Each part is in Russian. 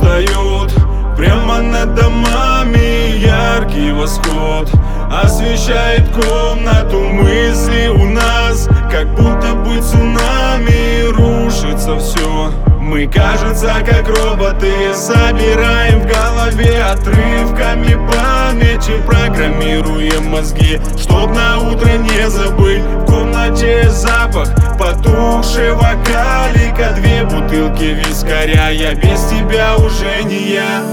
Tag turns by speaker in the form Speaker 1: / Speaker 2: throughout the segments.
Speaker 1: встает прямо над домами яркий восход, освещает комнату. Мысли у нас, как будто бы цунами, рушится все. Мы, кажется, как роботы, собираем в голове отрывками памяти, программируем мозги, чтоб на утро не забыть. В комнате запах потухшего калика, 2 бутылки вискаря, я без тебя уже не я.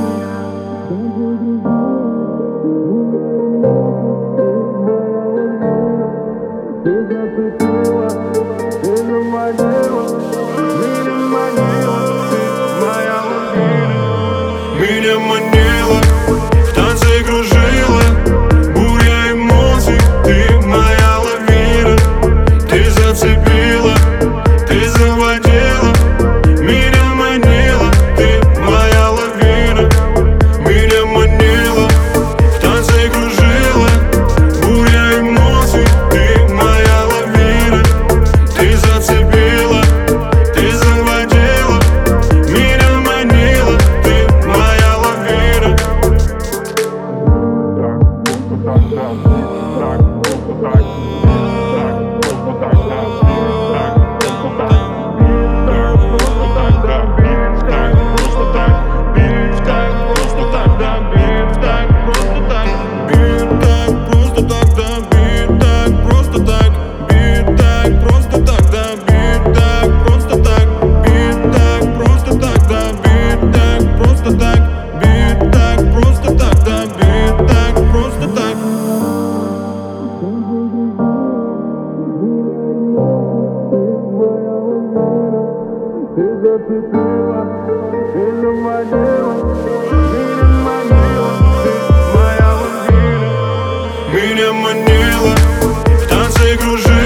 Speaker 1: Меня манила, в танце кружила, буря эмоций, ты моя лавина. Ты зацепила, ты заводила, меня манила, ты моя лавина. Меня манила, в танце кружила, буря эмоций, ты моя лавина. Ты зацепила, ты заводила, меня манила, ты моя лавина. Меня манила, в танце кружила.